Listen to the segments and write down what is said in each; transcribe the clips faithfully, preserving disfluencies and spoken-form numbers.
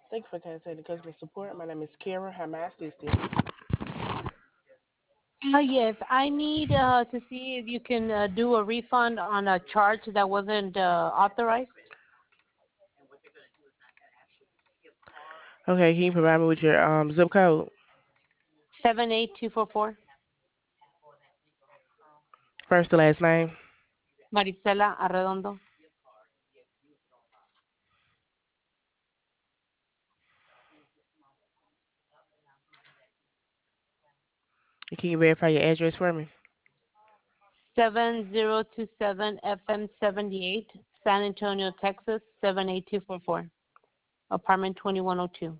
Thank you for contacting customer support. My name is Kara. How may I assist you? Uh, yes, I need uh, to see if you can uh, do a refund on a charge that wasn't uh, authorized. Okay, can you provide me with your um zip code? Seven eight two four four. First to last name. Marisela Arredondo. Can you verify your address for me? Seven zero two seven F M seventy eight, San Antonio, Texas seven eight two four four. Apartment twenty one oh two.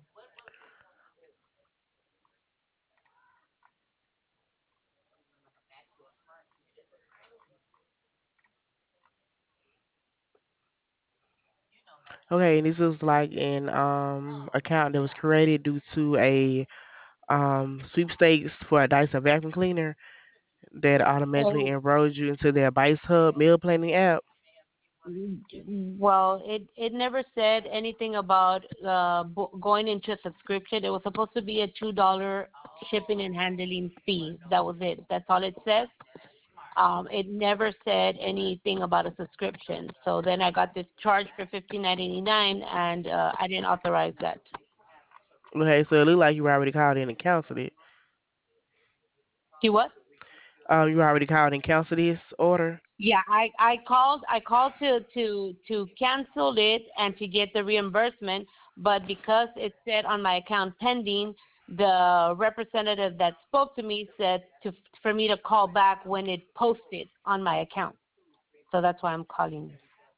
Okay, and this is like an um account that was created due to a um sweepstakes for a Dyson vacuum cleaner that automatically Oh, enrolls you into their Vice Hub meal planning app. well, it it never said anything about uh, bo- going into a subscription. It was supposed to be a two dollar shipping and handling fee. That was it. That's all it says. Um, it never said anything about a subscription. So then I got this charge for fifteen ninety nine, and uh, I didn't authorize that. Okay, so it looked like you already called in and canceled it. See what? Um, you already called and canceled this order. Yeah, I, I called I called to, to to cancel it and to get the reimbursement, but because it said on my account pending, the representative that spoke to me said to for me to call back when it posted on my account. So that's why I'm calling.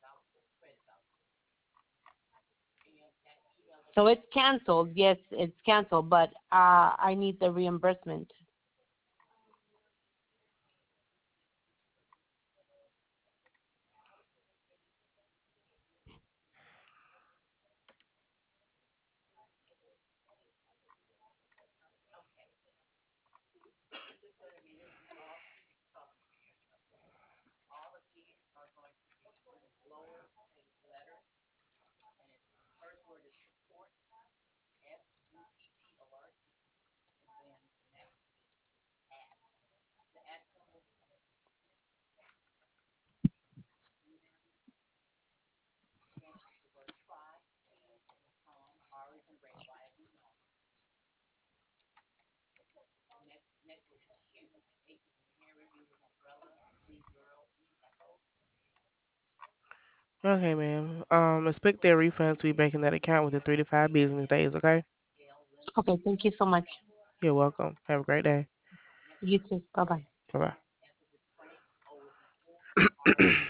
So it's canceled. Yes, it's canceled, but uh, I need the reimbursement. Okay, ma'am. Um, expect their refunds to be back in that account within three to five business days. Okay. Okay, thank you so much. You're welcome. Have a great day. You too. Bye bye. Bye bye.